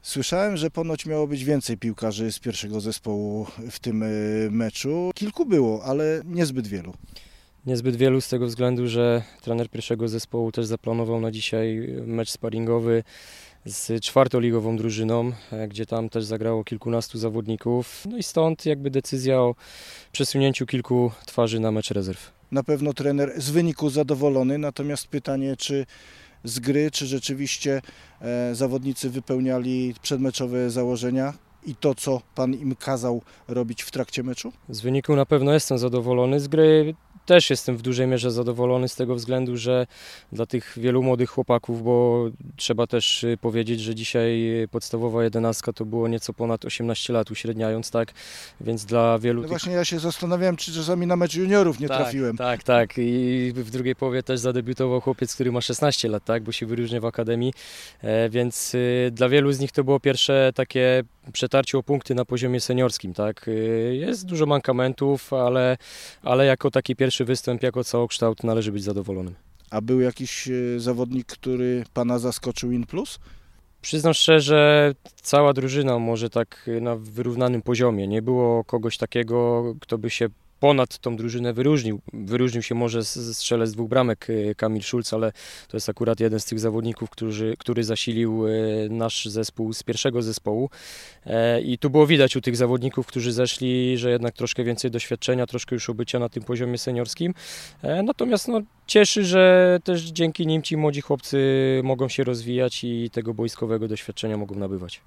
Słyszałem, że ponoć miało być więcej piłkarzy z pierwszego zespołu w tym meczu. Kilku było, ale niezbyt wielu. Niezbyt wielu z tego względu, że trener pierwszego zespołu też zaplanował na dzisiaj mecz sparingowy z czwartoligową drużyną, gdzie tam też zagrało kilkunastu zawodników. No i stąd jakby decyzja o przesunięciu kilku twarzy na mecz rezerw. Na pewno trener z wyniku zadowolony, natomiast pytanie, czy z gry, czy rzeczywiście zawodnicy wypełniali przedmeczowe założenia i to, co pan im kazał robić w trakcie meczu? Z wyniku na pewno jestem zadowolony, z gry też jestem w dużej mierze zadowolony z tego względu, że dla tych wielu młodych chłopaków, bo trzeba też powiedzieć, że dzisiaj podstawowa 11 to było nieco ponad 18 lat uśredniając, tak, więc dla wielu... No właśnie ja się zastanawiałem, czy czasami na mecz juniorów nie trafiłem. Tak. I w drugiej połowie też zadebiutował chłopiec, który ma 16 lat, tak, bo się wyróżnia w akademii, więc dla wielu z nich to było pierwsze takie przetarcie o punkty na poziomie seniorskim, tak. Jest dużo mankamentów, ale jako taki pierwszy występ, jako całokształt należy być zadowolonym. A był jakiś zawodnik, który pana zaskoczył in plus? Przyznam szczerze, cała drużyna może tak na wyrównanym poziomie. Nie było kogoś takiego, kto by się ponad tą drużynę wyróżnił. Wyróżnił się może ze strzelec 2 bramek Kamil Szulc, ale to jest akurat jeden z tych zawodników, który zasilił nasz zespół z pierwszego zespołu. I tu było widać u tych zawodników, którzy zeszli, że jednak troszkę więcej doświadczenia, troszkę już obycia na tym poziomie seniorskim. Natomiast cieszy, że też dzięki nim ci młodzi chłopcy mogą się rozwijać i tego boiskowego doświadczenia mogą nabywać.